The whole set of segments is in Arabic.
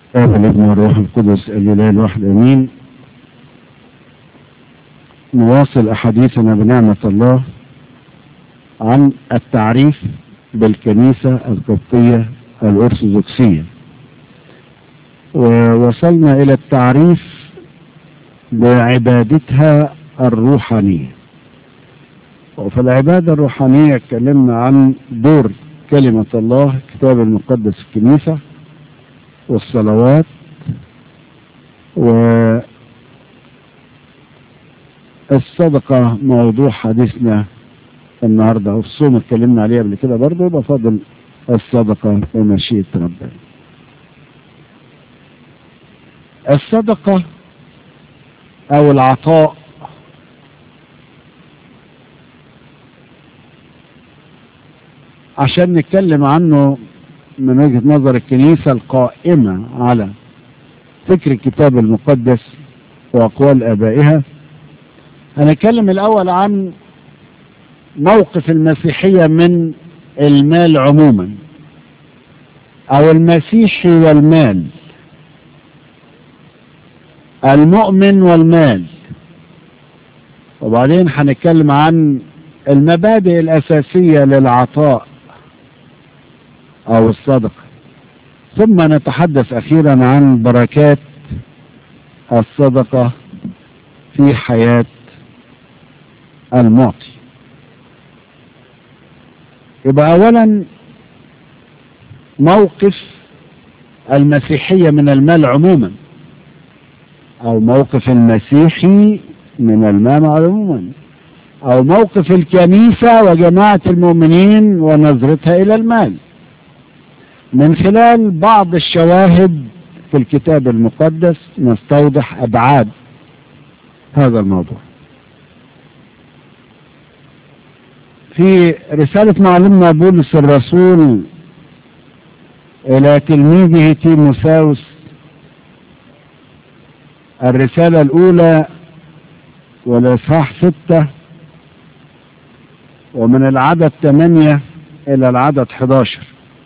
آب الابن والروح القدس الإله الواحد آمين. نواصل أحاديثنا بنعمة الله عن التعريف بالكنيسة القبطية الأرثوذكسية، ووصلنا إلى التعريف بعبادتها الروحانية. وفي العبادة الروحانية اتكلمنا عن دور كلمة الله الكتاب المقدس في الكنيسة والصلوات والصدقة موضوع حديثنا النهاردة، والصوم اتكلمنا عليه قبل كده برضه، يبقى فاضل الصدقة ومشيئة ربنا. الصدقة أو العطاء عشان نتكلم عنه من وجهة نظر الكنيسة القائمة على فكر الكتاب المقدس وأقوال آبائها، هنتكلم الأول عن موقف المسيحية من المال عموما، أو المسيحي والمال، المؤمن والمال. وبعدين هنتكلم عن المبادئ الأساسية للعطاء أو الصدقة، ثم نتحدث أخيرا عن بركات الصدقة في حياة المعطي. يبقى أولا موقف المسيحية من المال عموما، أو موقف المسيحي من المال عموما، أو موقف الكنيسة وجماعة المؤمنين ونظرتها إلى المال من خلال بعض الشواهد في الكتاب المقدس. نستوضح أبعاد هذا الموضوع. في رسالة معلمنا بولس الرسول إلى تلميذه تيموثاوس، الرسالة الأولى والإصحاح 6 ومن العدد 8 إلى العدد 11.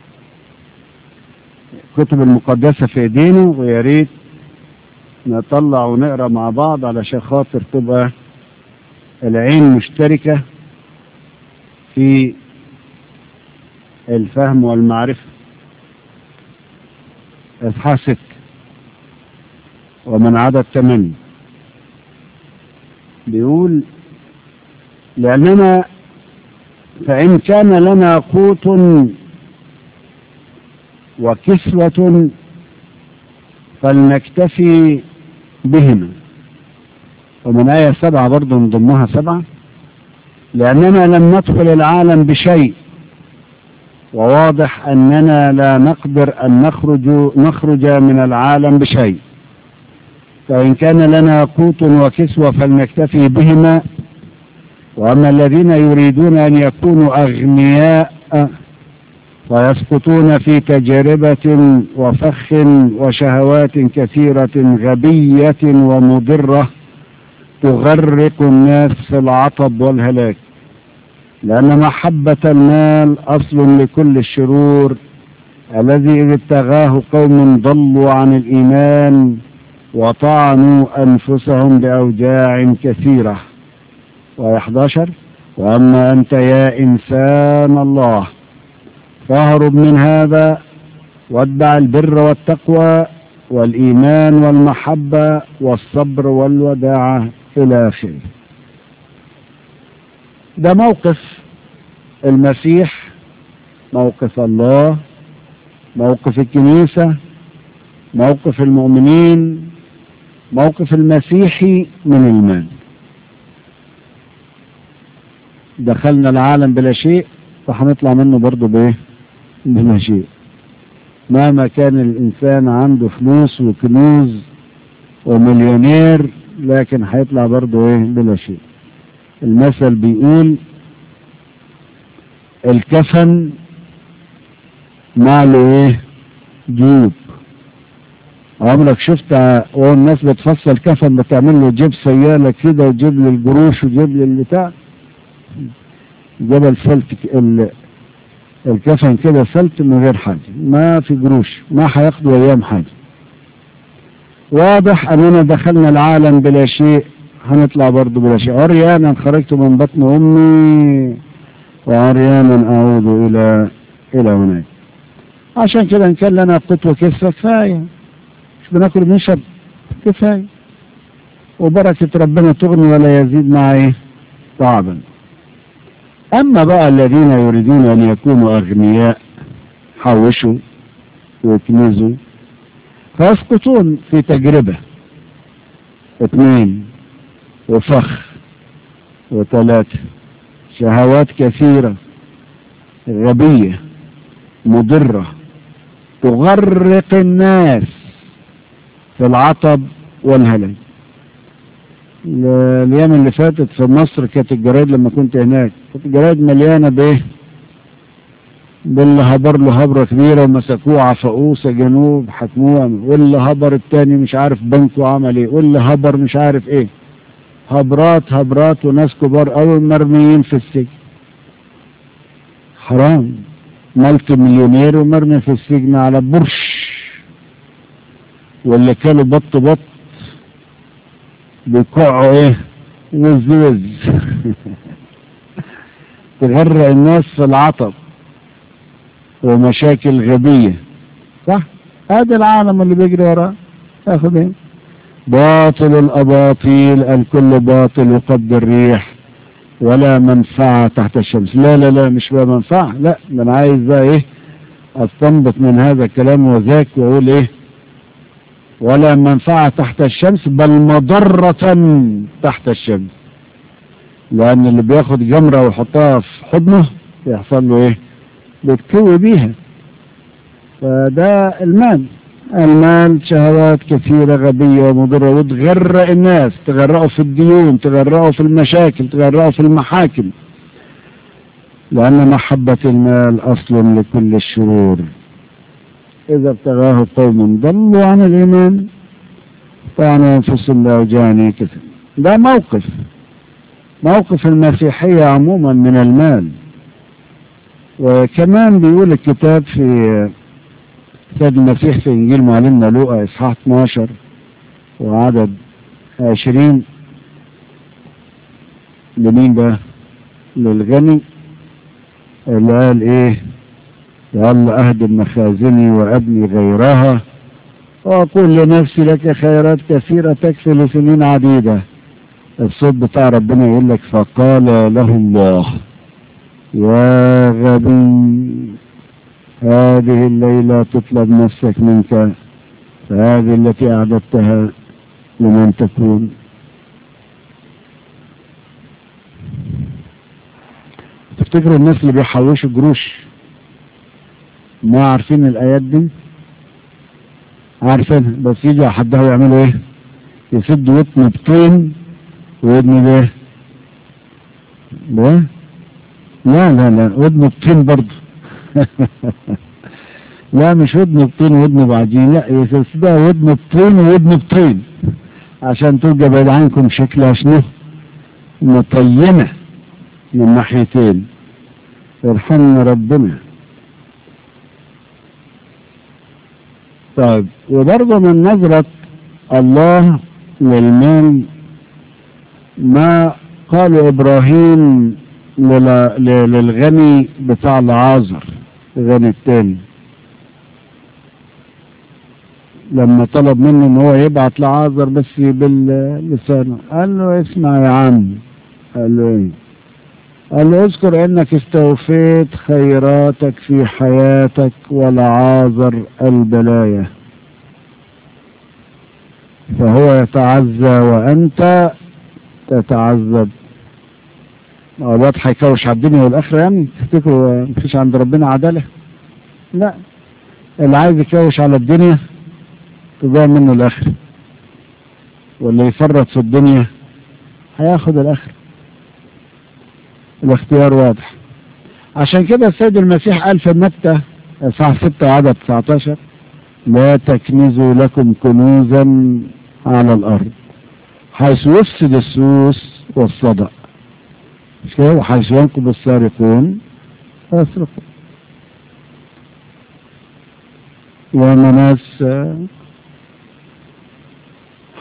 الكتب المقدسة في ايدينا، ويا ريت نطلع ونقرا مع بعض علشان خاطر تبقى العين مشتركة في الفهم والمعرفة. اصحاح 6 ومن عدد 8 بيقول: لأننا فإن كان لنا قوت وكسوة فلنكتفي بهما. ومن آية 7 برضو نضمها 7: لأننا لم ندخل العالم بشيء، وواضح أننا لا نقدر أن نخرج من العالم بشيء. فإن كان لنا قوت وكسوة فلنكتفي بهما. وأما الذين يريدون أن يكونوا أغنياء ويسقطون في تجربة وفخ وشهوات كثيرة غبية ومضرة تغرق الناس في العطب والهلاك، لأن محبة المال أصل لكل الشرور، الذي إذ ابتغاه قوم ضلوا عن الإيمان وطعنوا أنفسهم بأوجاع كثيرة. و11: وأما أنت يا إنسان الله فاهرب من هذا واتبع البر والتقوى والإيمان والمحبة والصبر والوداعة إلى آخره. ده موقف المسيح، موقف الله، موقف الكنيسة، موقف المؤمنين، موقف المسيحي من المال. دخلنا العالم بلا شيء، فهنطلع منه برضه بايه؟ بلا شيء. مهما كان الإنسان عنده فلوس وكنوز ومليونير، لكن هيطلع برضه ايه؟ بلا شيء. المثل بيقول: الكفن معله ايه؟ جيوب. عمرك شفت والناس بتفصل كفن بتعمل له جيب سيالة كده، وجيب لي الجروش وجيب لي البتاع؟ جبل سلت الكفن كده سلت من غير حاجة، ما في جروش، ما هياخدوا ايام حاجة. واضح أننا دخلنا العالم بلا شيء، هنطلع برضه بلا شيء. عريانا خرجت من بطن أمي وعريانا أعود إلى هناك. عشان كده إن كان لنا قوت وكفة كفاية، مش بناكل بنشرب كفاية، وبركة ربنا تغني ولا يزيد معي تعبا. أما بقى الذين يريدون أن يكونوا أغنياء، حوشوا ويكنزوا، فيسقطون في تجربة 2 وفخ 3 شهوات كثيرة غبية مضرة تغرق الناس في العطب والهلاك. الأيام اللي فاتت في مصر كانت الجرايد، لما كنت هناك كانت الجرايد مليانة بإيه؟ باللي هبر له هبرة كبيرة ومسكوه عفقوه سجنوه حكموه، واللي هبر التاني مش عارف بنكه عمل ايه، واللي هبر مش عارف ايه، هبرات وناس كبار قوي مرميين في السجن. حرام، مالتي مليونير ومرمي في السجن على برش، واللي كانوا بط بيقعوا ايه؟ وز تغرق الناس في العطب ومشاكل غبية. صح؟ هذا العالم اللي بيجري وراه. تاخد ايه؟ باطل الأباطيل، الكل باطل وقبض الريح ولا منفعة تحت الشمس. لا مش بقى منفعة، لا، ده انا عايز بقى ايه؟ استنبط من هذا الكلام وذاك واقول ايه؟ ولا منفعة تحت الشمس بل مضرة تحت الشمس. لأن اللي بياخد جمرة ويحطها في حضنه يحصل له ايه؟ بتكوي بيها. فده المال شهوات كثيرة غبية ومضرة وتغرق الناس، تغرقوا في الديون، تغرقوا في المشاكل، تغرقوا في المحاكم، لأن محبة المال أصل لكل الشرور. إذا ابتغاه قوم ضلوا عن الإيمان طعنوا أنفسهم بأوجاع كثير. ده موقف المسيحية عموما من المال. وكمان بيقول الكتاب في سيد المسيح في إنجيل معلمنا لوقا إصحاح 12 وعدد 20، لمين بقى؟ للغني اللي قال إيه؟ قال أهدم مخازني وأبني غيرها وأقول لنفسي لك خيرات كثيرة تكفي لسنين عديدة. الصوت بتاع ربنا يقول لك فقال له الله يا غبي هذه الليلة تطلب نفسك منك، فهذه التي أعددتها لمن تكون. تفتكروا الناس اللي بيحوشوا قروش ما عارفين الآيات دي؟ عارفينها، بس يجي حدها يعملوا ايه؟ يسد ودن بطين وودن بايه؟ لا ودن بطين برضه لا مش ودن بطين وودن بعجين، لا يسدها ودن بطين وودن بطين عشان تبقى بعيد عنكم شكلها شنو؟ مطينة من ناحيتين. يرحمنا ربنا. طيب، وبرضه من نظرة الله للمال ما قال إبراهيم للغني بتاع العازر، الغني التاني، لما طلب منه ان هو يبعت لعازر بس باللسان، قال له اسمع يا عم. قال له ايه؟ قال له اذكر انك استوفيت خيراتك في حياتك ولعازر البلايا، فهو يتعزى وانت تتعذب. الواد هيكوش على الدنيا والاخره يعني؟ تفتكروا مفيش عند ربنا عداله؟ لا، اللي عايز يكوش على الدنيا تضيع منه الاخره، واللي يفرط في الدنيا هياخد الاخره. الاختيار واضح. عشان كده السيد المسيح قال في متى اصحاح 6 عدد 19 لا تكنزوا لكم كنوزا على الارض حيث يفسد السوس والصدأ، وحيث ينقب السارقون فيسرقون. وما ناس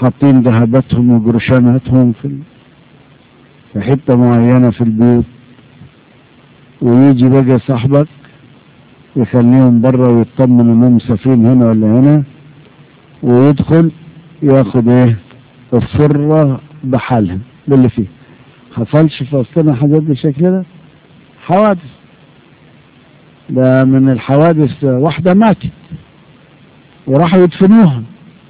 حاطين ذهباتهم وجرشاناتهم في حتة معينة في البيوت، ويجي بقى صاحبك يخليهم بره ويطمن انهم مسافرين هنا ولا هنا، ويدخل ياخد ايه السرة بحالها باللي فيه. حصلش في وسطنا حاجات بالشكل ده؟ حوادث. ده من الحوادث واحدة ماتت وراحوا يدفنوها،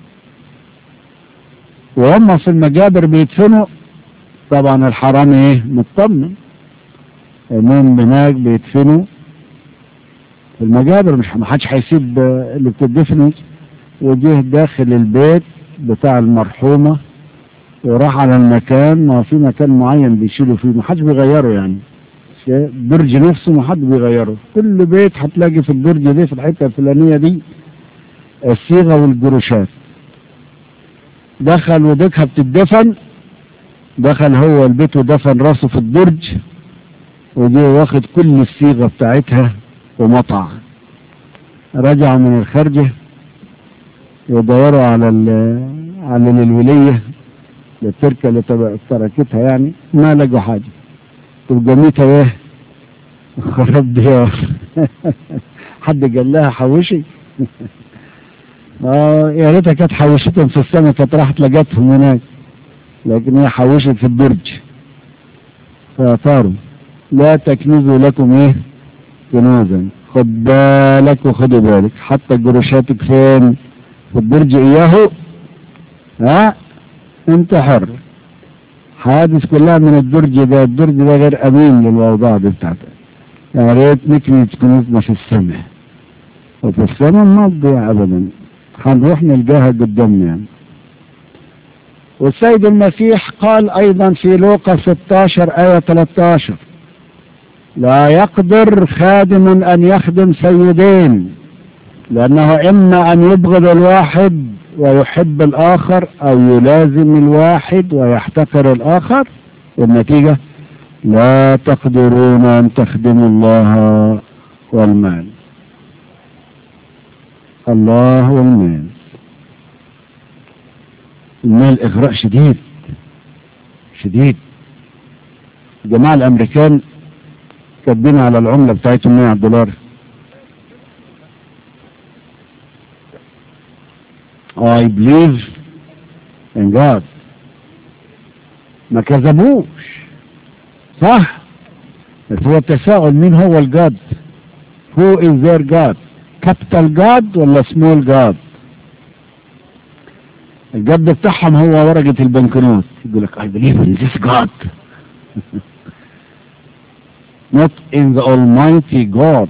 وهم في المجابر بيدفنوا، طبعا الحرامي ايه مطمن انهم هناك بيدفنوا في المجابر، مش محدش هيسيب اللي بتدفنه. وجه داخل البيت بتاع المرحومة وراح على المكان، ما في مكان معين بيشيلوا فيه، محدش بيغيره يعني، الدرج نفسه محد بيغيره. كل بيت هتلاقي في الدرج دي في الحتة الفلانية دي الصيغة والجروشات. دخل وديكها بتدفن، دخل هو البيت ودفن راسه في الدرج، وجي واخد كل الصيغة بتاعتها ومطع. رجع من الخارجة يدوروا على الولية التركة اللي تركتها يعني، ما لقوا حاجة. تبقى ميتة ايه؟ خرب ديار. حد قال لها حوشي؟ يا ريتها كانت حوشتهم في السنة، كانت راحت لقتهم هناك، لكن هي حوشت في الدرج. فطاروا لا تكنزوا لكم ايه كنوزا. خد بالك وخدوا بالك، حتى جروشاتك فين؟ في الدرج اياه، ها انت حر. حوادث كلها من الدرج ده. الدرج ده غير امين للاوضاع دي بتاعتك. يا ريت نكنز كنوزنا في السماء، وفي السماء ما تضيع ابدا، هنروح نلقاها قدامنا يعني. والسيد المسيح قال ايضا في لوقا 16 آية 13: لا يقدر خادم ان يخدم سيدين، لانه اما ان يبغض الواحد ويحب الاخر، او يلازم الواحد ويحتقر الاخر، والنتيجة لا تقدرون ان تخدموا الله والمال. الله والمال. المال اغراء شديد شديد. الجماعة الامريكان كاتبين على العملة بتاعتهم $100. I believe in God. ما كذبوش، صح؟ بس هو التساؤل، مين هو الجاد؟ Who is their God؟ capital God ولا small God؟ الجد بتاعهم هو ورقة البنكنوت. يقول لك I believe in this God not in the Almighty God.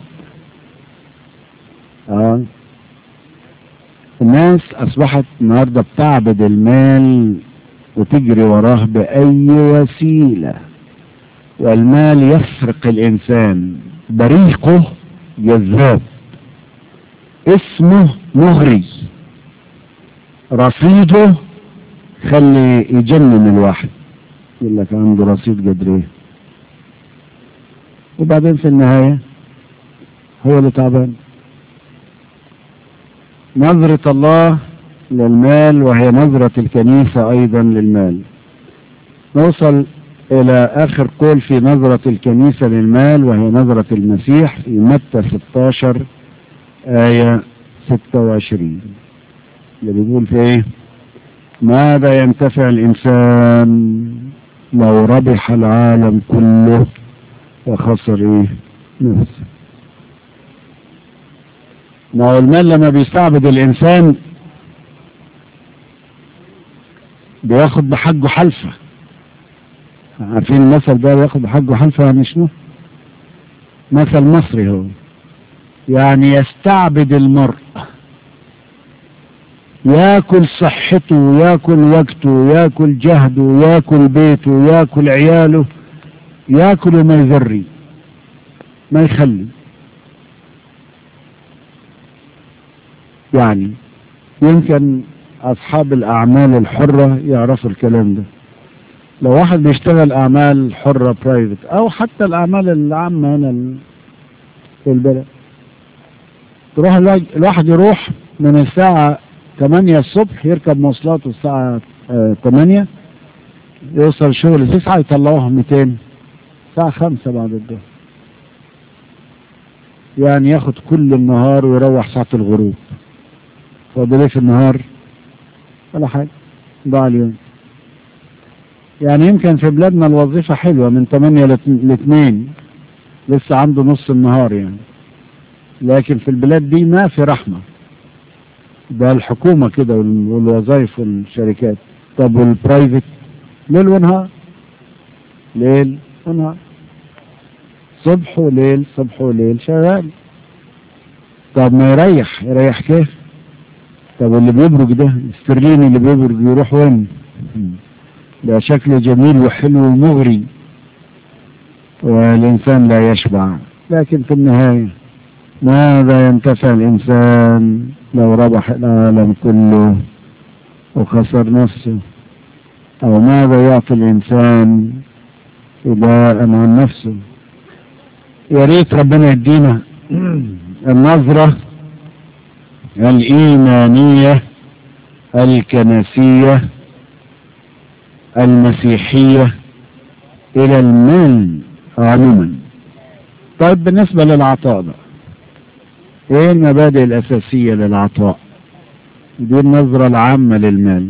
الناس أصبحت النهاردة بتعبد المال وتجري وراه بأي وسيلة، والمال يسرق الإنسان. بريقه جذاب، اسمه مغري، رصيده خلي يجنن الواحد. يقول لك عنده رصيد قدر ايه، وبعدين في النهاية هو اللي تعبان. نظرة الله للمال وهي نظرة الكنيسة أيضا للمال. نوصل إلى آخر قول في نظرة الكنيسة للمال وهي نظرة المسيح في متى 16 آية 26، اللي بيقول في إيه؟ ماذا ينتفع الإنسان لو ربح العالم كله وخسر إيه؟ نفسه. ما هو المال لما بيستعبد الإنسان بياخد بحقه حلفة. عارفين المثل ده بياخد بحقه حلفة يعني شنو؟ مثل مصري هو، يعني يستعبد المرء، ياكل صحته، ياكل وقته، ياكل جهده، ياكل بيته، ياكل عياله، ياكل وما يذري ما يخلي. يعني يمكن أصحاب الأعمال الحرة يعرفوا الكلام ده. لو واحد بيشتغل أعمال حرة برايفت أو حتى الأعمال العامة هنا في البلد، تروح الواحد يروح من الساعة 8 الصبح يركب مواصلاته الساعة 8 يوصل شغل 9 يطلعوها 200 الساعة 5 بعد الظهر، يعني ياخد كل النهار ويروح ساعة الغروب. فاضل ايه في النهار؟ ولا حاجة، ضاع اليوم. يعني يمكن في بلادنا الوظيفة حلوة من 8 ل 2 لسه عنده نص النهار يعني، لكن في البلاد دي ما في رحمة. ده الحكومة كده والوظائف والشركات. طب والبرايفت ليل ونهار، ليل ونهار، صبح وليل صبح وليل شغال. طب ما يريح كيف؟ طب واللي بيبرج ده السرليني اللي بيبرج يروح وين؟ ده شكله جميل وحلو ومغري، والإنسان لا يشبع. لكن في النهاية ماذا ينتفع الإنسان لو ربح العالم كله وخسر نفسه؟ أو ماذا يعطي الإنسان فداء عن نفسه؟ يا ريت ربنا يدينا النظرة الإيمانية الكنسية المسيحية إلى المال عموما. طيب بالنسبة للعطاء بقى، ايه المبادئ الأساسية للعطاء؟ دي النظرة العامة للمال.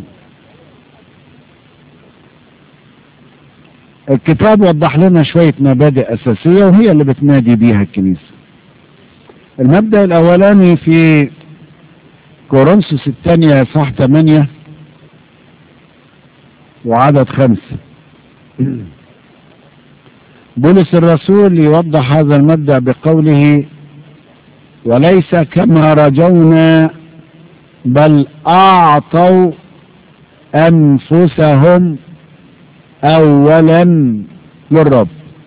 الكتاب وضح لنا شوية مبادئ أساسية وهي اللي بتنادي بيها الكنيسة. المبدأ الأولاني في كورنثوس الثانية صح 8 وعدد 5. بولس الرسول يوضح هذا المبدأ بقوله: وليس كما رجونا بل أعطوا أنفسهم أولا للرب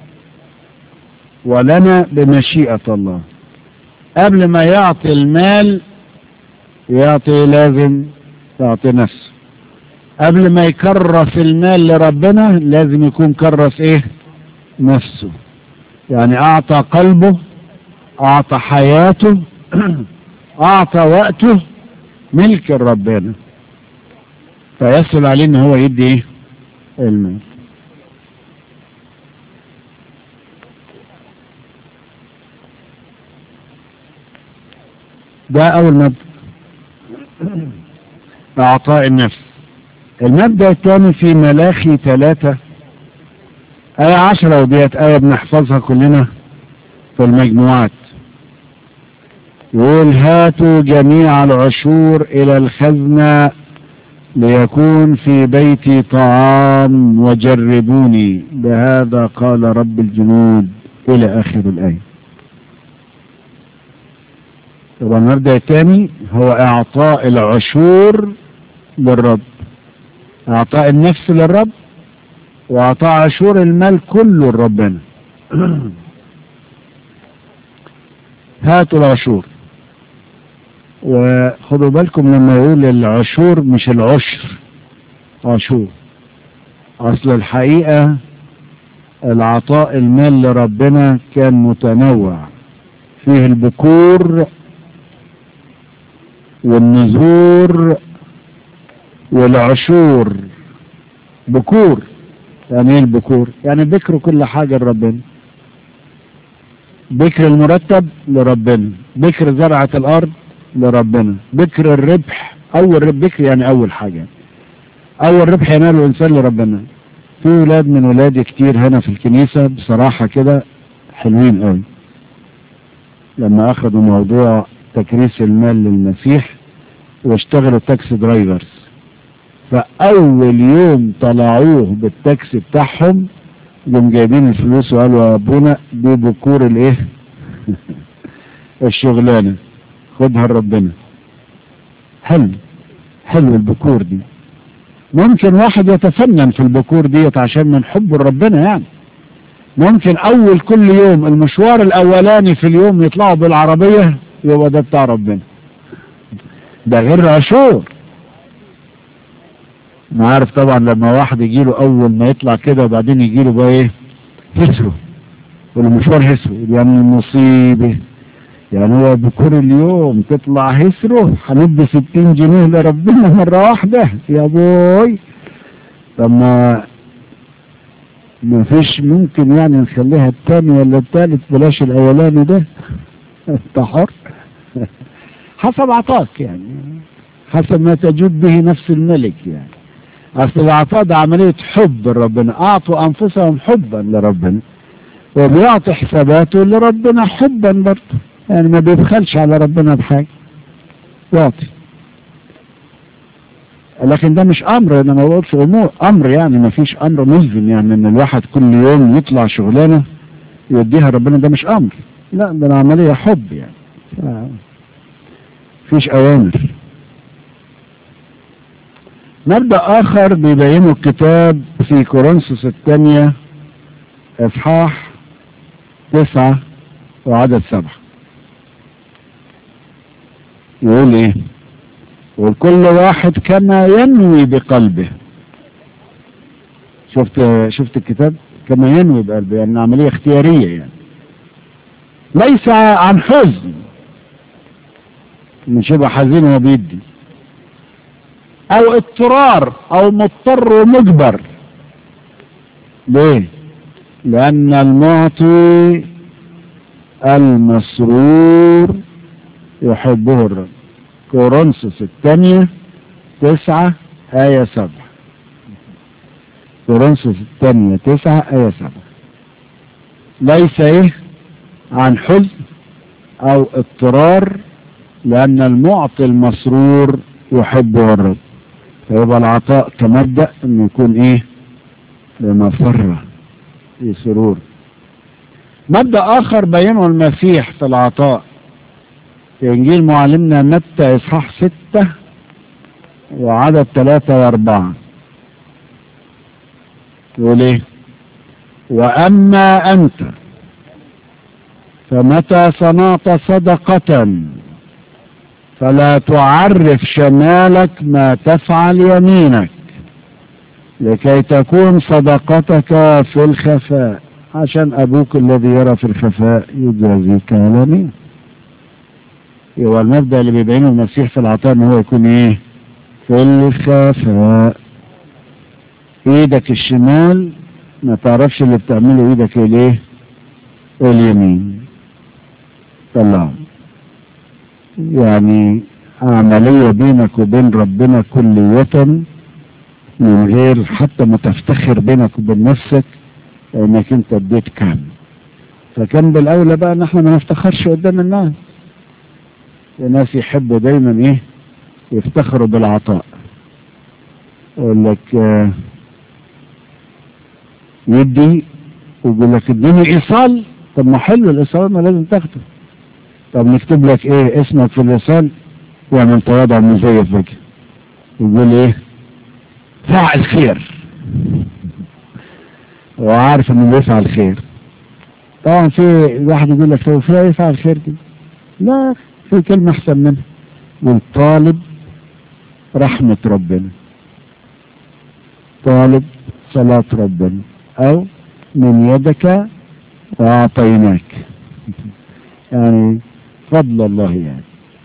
ولنا بمشيئة الله. قبل ما يعطي المال لازم يعطي نفسه. قبل ما يكرس المال لربنا لازم يكون كرس ايه؟ نفسه. يعني اعطى قلبه، اعطى حياته اعطى وقته ملك ربنا، فيسهل عليه ان هو يدي ايه؟ المال. ده اول مبدأ، اعطاء النفس. المبدأ الثاني في ملاخي 3 آية 10، وديت آية بنحفظها كلنا في المجموعات. يقول: هاتوا جميع العشور إلى الخزنة ليكون في بيتي طعام وجربوني، بهذا قال رب الجنود، إلى آخر الآية. طبعا المبدأ الثاني هو إعطاء العشور للرب، إعطاء النفس للرب، وإعطاء عشور المال كله لربنا. هاتوا العشور. وخدوا بالكم لما يقول العشور مش العشر، عشور. أصل الحقيقة العطاء المال لربنا كان متنوع، فيه البكور والنذور والعشور. بكور يعني ايه البكور؟ يعني بكر كل حاجة لربنا، بكر المرتب لربنا، بكر زرعة الارض لربنا، بكر الربح، اول بكر يعني اول حاجة، اول ربح يناله الانسان لربنا. في ولاد من ولادي كتير هنا في الكنيسة بصراحة كده حلوين قوي لما اخذوا موضوع تكريس المال للمسيح واشتغلوا تاكسي درايفرز. فاول يوم طلعوه بالتاكسي بتاعهم يوم جايبين الفلوس وقالوا: يا ابونا دي بكور الايه الشغلانه، خدها لربنا. حلو البكور دي. ممكن واحد يتفنن في البكور ديت عشان من حبه لربنا، يعني ممكن اول كل يوم المشوار الاولاني في اليوم يطلعوا بالعربيه يبقى ده بتاع ربنا، ده غير عشور. ما عارف طبعا لما واحد يجيله اول ما يطلع كده وبعدين يجيله بقى ايه؟ هسره، والمشوار هسره، يعني مصيبه. يعني هو بكل اليوم تطلع هسره، هندي 60 جنيه لربنا مرة واحدة يا بوي. طب ما فيش ممكن يعني نخليها الثاني ولا الثالث، بلاش الاولاني ده. انت حر. حسب عطاك يعني، حسب ما تجود به نفس الملك يعني. اصل العطاء ده عملية حب لربنا، اعطوا انفسهم حبا لربنا، وبيعطي حساباته لربنا حبا برضه، يعني ما بيبخلش على ربنا بحاجة، يعطي. لكن ده مش امر، انا ما بقولش امر يعني، ما فيش امر ملزم يعني ان الواحد كل يوم يطلع شغلانه يوديها ربنا، ده مش امر، لا ده العمليه حب يعني، فيش اوامر. مبدأ اخر بيبينه الكتاب في كورنثوس الثانية اصحاح 9 وعدد 7، يقول ايه؟ وكل واحد كما ينوي بقلبه. شفت الكتاب؟ كما ينوي بقلبه، يعني عملية اختيارية يعني، ليس عن حزن، مش يبقى حزين وبيدي، او اضطرار او مضطر ومجبر. ليه؟ لان المعطي المسرور يحبه الرب. كورنثوس الثانية 9 آية 7. كورنثوس الثانية 9 آية 7. ليس ايه؟ عن حزن او اضطرار، لان المعطي المسرور يحبه الرب. فيبقى العطاء كمبدأ انه يكون ايه؟ بمسرة، في سرور. مبدأ اخر بينه المسيح في العطاء في انجيل معلمنا متى اصحاح 6 وعدد 3 و4، يقول ايه؟ واما انت فمتى صنعت صدقة فلا تعرف شمالك ما تفعل يمينك، لكي تكون صدقتك في الخفاء، عشان ابوك الذي يرى في الخفاء يجازيك علانية. يبقى المبدأ اللي بيبينه المسيح في العطاء ان هو يكون ايه؟ في الخفاء. ايدك الشمال ما تعرفش اللي بتعمله ايدك الايه؟ اليمين. طلع يعني عملية بينك وبين ربنا كلية، من غير حتى ما تفتخر بينك وبين نفسك انك انت اديت كام. فكان بالاولى بقى ان احنا ما نفتخرش قدام الناس. الناس يحبوا دايما ايه؟ يفتخروا بالعطاء. يقول لك يدي ويقول لك اديني ايصال. طب ما حلو الايصال، ما لازم تاخده. طب نكتب لك ايه اسمك في الايصال؟ يعمل تواضع مزيف بك، يقول ايه؟ فاعل خير، وعارف انه بيفعل خير. طبعا في واحد يقول لك هو في ايه فاعل خير كده؟ لا، في كلمة احسن منها، يقول طالب رحمة ربنا، طالب صلاة ربنا، او من يدك واعطيناك، يعني فضل الله يعني.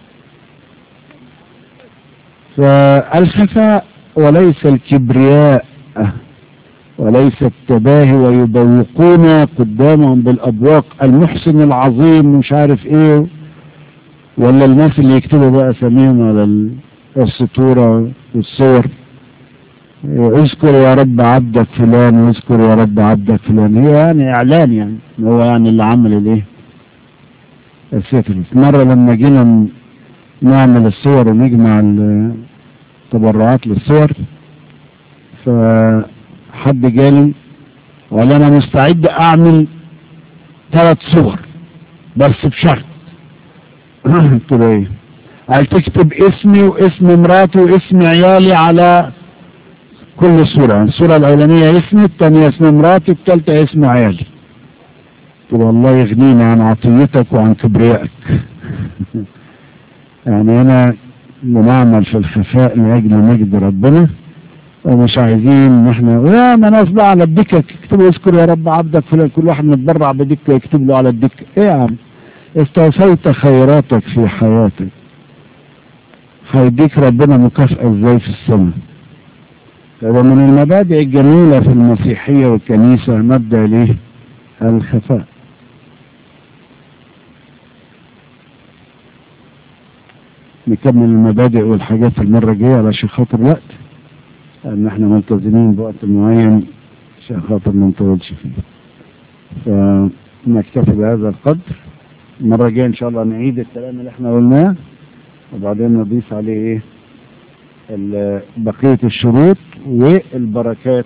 فالخفاء وليس الكبرياء وليس التباهي ويبوقون قدامهم بالابواق المحسن العظيم مش عارف ايه، ولا الناس اللي يكتبوا بقى اساميهم على السطورة والصور، اذكر يا رب عبدك فلان واذكر يا رب عبدك فلان. هي يعني اعلان، يعني هو يعني اللي عمل الايه؟ الستر. مرة لما جينا نعمل الصور ونجمع التبرعات للصور، فحد جالي وقال انا مستعد اعمل 3 صور بس بشرط. قلت له ايه؟ قال تكتب اسمي واسم مراتي واسم عيالي على كل صورة. الصورة الاولانية اسمي، الثانية اسم مراتي، الثالثة اسم عيالي. قلت له والله يغنينا عن عطيتك وعن كبريائك. يعني انا بنعمل في الخفاء لاجل مجد ربنا، ومش عايزين ان احنا يا ما ناس بقى على الدكه اكتبوا اذكر يا رب عبدك فلان، كل واحد متبرع بدكه يكتب له على الدكه. ايه يا عم؟ استوفيت خيراتك في حياتك، هيديك ربنا مكافأة ازاي في السماء؟ هذا من المبادئ الجميلة في المسيحية والكنيسة، مبدأ ليه الخفاء. نكمل المبادئ والحاجات المرة الجاية علشان خاطر الوقت، لأن احنا ملتزمين بوقت معين عشان خاطر ما نطولش فيه. فنكتفي بهذا القدر. المرة الجاية إن شاء الله نعيد الكلام اللي احنا قلناه، وبعدين نضيف عليه ايه بقية الشروط والبركات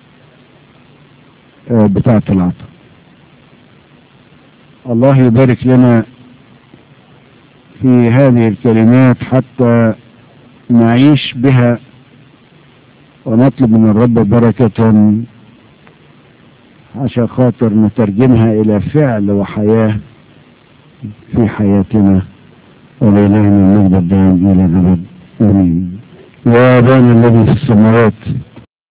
بتاعة العطاء. الله يبارك لنا في هذه الكلمات حتى نعيش بها ونطلب من الرب بركة عشان خاطر نترجمها إلى فعل وحياة في حياتنا، ولإلهنا المجد الدائم إلى الأبد. آمين. يا أبانا الذي في السماوات